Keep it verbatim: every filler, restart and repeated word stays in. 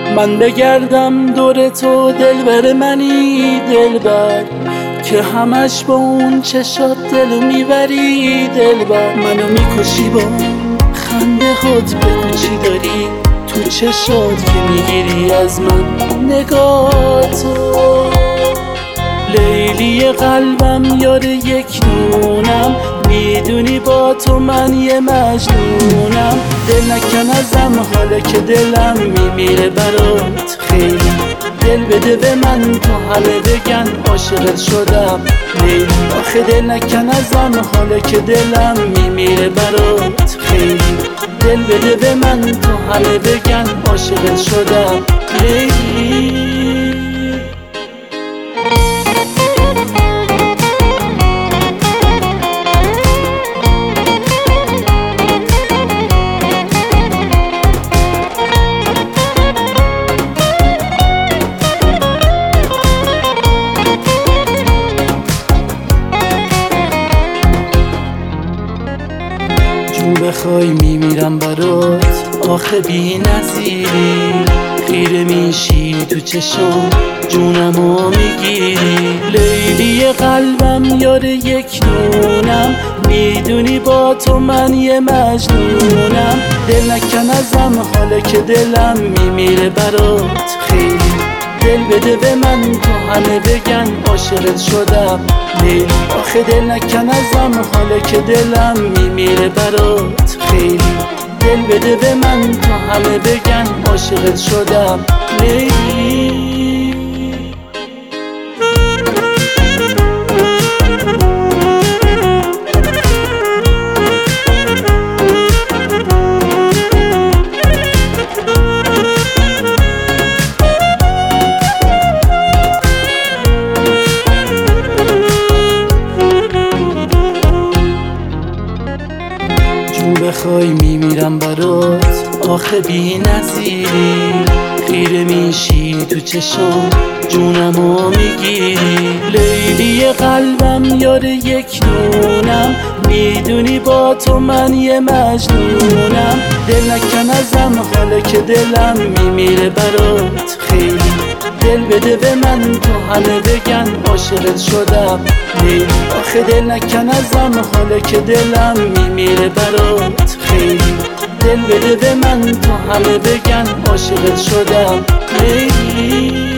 من بگردم دور تو دلبر منی دلبر، که همش با اون چشات دلو میبری دلبر. منو میکشی با خنده هات، بگو چی داری تو چشات که میگیری از من نگاه تو. لیلی قلبم یار یک نونم، میدونی با تو من یه مجنونم. دل نکن ازم حالا که دلم میمیره برات خیلی. دل بده به من تا همه بگن عاشقت شدم لیلی. آخه دل نکن ازم حالا که دلم میمیره برات خیلی. دل بده به من تا همه بگن عاشقت شدم لیلی. جون بخوای میمیرم برات آخه بی نظیری. خیره میشی تو چشم جونمو میگیری. لیلی قلبم یار یک نونم، میدونی با تو من یه مجنونم. دل نکن ازم حالا که دلم میمیره برات خیلی. دل بده به من تا همه بگن عاشقت شدم لیلی. آخه دل نکن ازم حالا که دلم میمیره برات خیلی. دل بده به من تا همه بگن عاشقت شدم لیلی. بخوای میمیرم برات آخه بی نظیری. خیره میشی تو چشم جونمو میگیری. لیلی قلبم یار یک نونم، میدونی با تو من یه مجنونم. دل نکن ازم حالا که دلم میمیره برات خیلی. دل بده به من تا همه بگن عاشقت شدم لیلی. آخه دل نکن ازم حالا که دلم میمیره برات خیلی. دل بده به من تا همه بگن عاشقت شدم لیلی.